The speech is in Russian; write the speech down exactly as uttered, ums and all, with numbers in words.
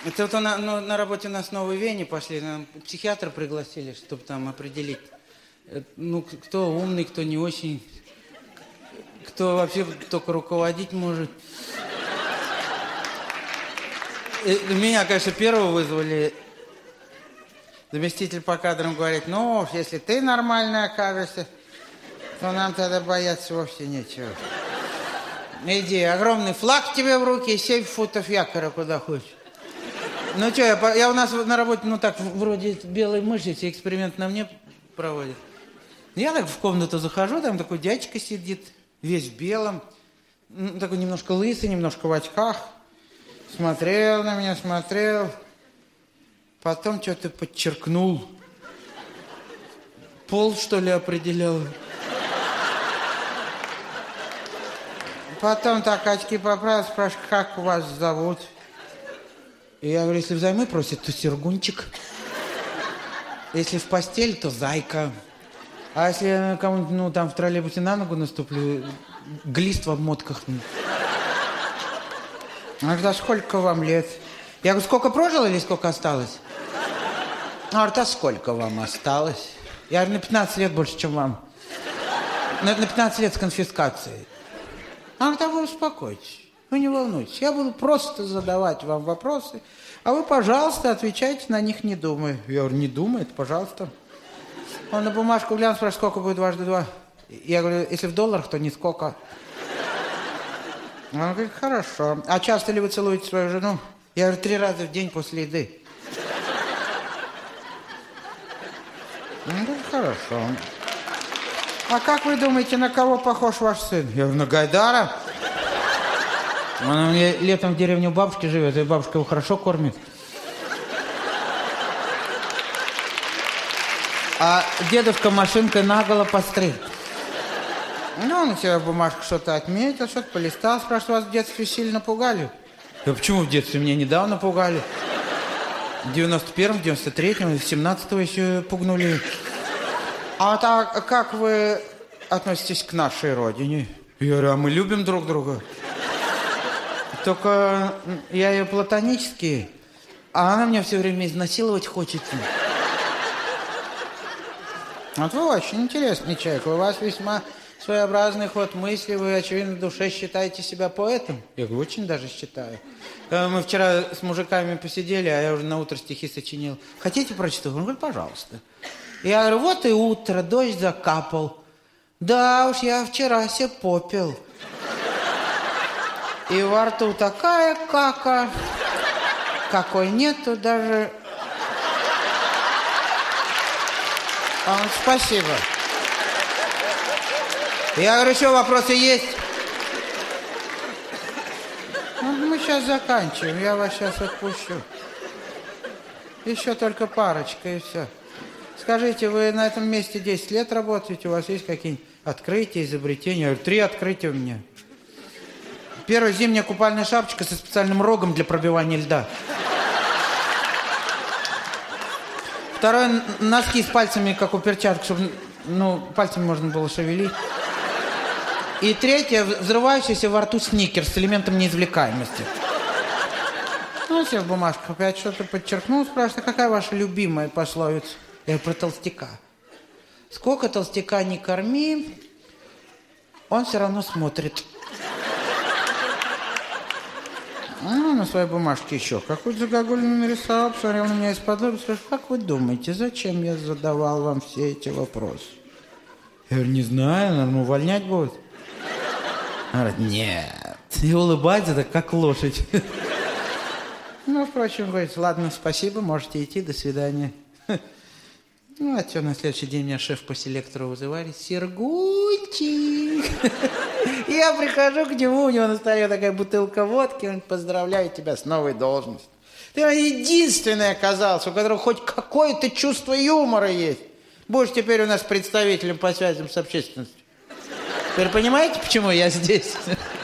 Это вот на, ну, на работе у нас новые веяния пошли, нам психиатра пригласили, чтобы там определить, ну, кто умный, кто не очень, кто вообще только руководить может. Меня, конечно, первого вызвали. Заместитель по кадрам говорит, ну, если ты нормально окажешься, то нам тогда бояться вовсе нечего. Иди, огромный флаг тебе в руки и семь футов якоря куда хочешь. Ну что, я, я у нас на работе, ну так, вроде белой мыши, все эксперимент на мне проводят. Я так в комнату захожу, там такой дядечка сидит, весь в белом, ну, такой немножко лысый, немножко в очках. Смотрел на меня, смотрел, потом что-то подчеркнул. Пол, что ли, определял. Потом так очки поправил, спрашивает, как вас зовут? И я говорю, если взаймы просит, то Сергунчик. Если в постель, то Зайка. А если я кому-нибудь, ну, там в троллейбусе на ногу наступлю, Глист в обмотках. А да сколько вам лет? Я говорю, сколько прожил или сколько осталось? А говорит, а сколько вам осталось? Я говорю, на пятнадцать лет больше, чем вам. На, на пятнадцать лет с конфискацией. А говорит, а вы успокойтесь, вы не волнуйтесь. Я буду просто задавать вам вопросы, а вы, пожалуйста, отвечайте на них, не думая. Я говорю, не думает, пожалуйста. Он на бумажку глянул, спрашивает, сколько будет дважды два? Я говорю, если в долларах, то нисколько. Он говорит, хорошо. А часто ли вы целуете свою жену? Я говорю, три раза в день после еды. Он говорит, хорошо. А как вы думаете, на кого похож ваш сын? Я говорю, на Гайдара. Он у меня летом в деревне у бабушки живет, и бабушка его хорошо кормит. А дедушка машинкой наголо постриг. Ну, он у себя в бумажку что-то отметил, что-то полистал, спрашивает, вас в детстве сильно пугали? Я почему в детстве? Меня недавно пугали. В девяносто первом, в девяносто третьем, в семнадцатом еще пугнули. А так, как вы относитесь к нашей родине? Я говорю, а мы любим друг друга. Только я ее платонически, а она меня все время изнасиловать хочет. Вот вы очень интересный человек, у вас весьма своеобразный ход мысли, вы, очевидно, в душе считаете себя поэтом. Я говорю, очень даже считаю. Мы вчера с мужиками посидели, а я уже на утро стихи сочинил. Хотите прочитать? Он говорит, пожалуйста. Я говорю, вот и утро, дождь закапал. Да уж, я вчера се попил. И во рту такая кака, какой нету даже... А он, спасибо. Я говорю, еще вопросы есть? Ну, мы сейчас заканчиваем, я вас сейчас отпущу. Еще только парочка и все. Скажите, вы на этом месте десять лет работаете, у вас есть какие-нибудь открытия, изобретения? Я говорю, три открытия у меня. Первое, зимняя купальная шапочка со специальным рогом для пробивания льда. Второе, носки с пальцами, как у перчаток, чтобы, ну, пальцами можно было шевелить. И третье, взрывающийся во рту сникерс с элементом неизвлекаемости. Ну, все в бумажках опять что-то подчеркнул, спрашивает, а какая ваша любимая пословица? Я говорю, про толстяка. Сколько толстяка не корми, он все равно смотрит. Ну, на своей бумажке еще какую-то загогулину нарисовал, посмотрел на меня из-под лоба, спрашивает, как вы думаете, зачем я задавал вам все эти вопросы? Я говорю, не знаю, наверное, увольнять будет. Она говорит, нет. И улыбается так, как лошадь. Ну, впрочем, говорит, ладно, спасибо, можете идти, до свидания. Ну, а что, на следующий день меня шеф по селектору вызывали. Сергунчик. Я прихожу к нему, у него на столе такая бутылка водки, он поздравляет тебя с новой должностью. Ты единственный оказался, у которого хоть какое-то чувство юмора есть. Будешь теперь у нас представителем по связям с общественностью. Теперь понимаете, почему я здесь?